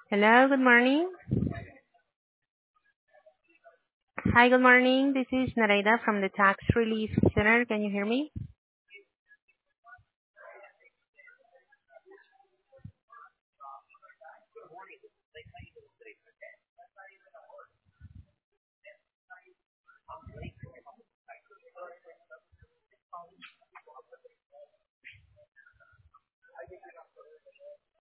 Hello, good morning. Hi, good morning. This is Nareda from the Tax Relief Center. Can you hear me?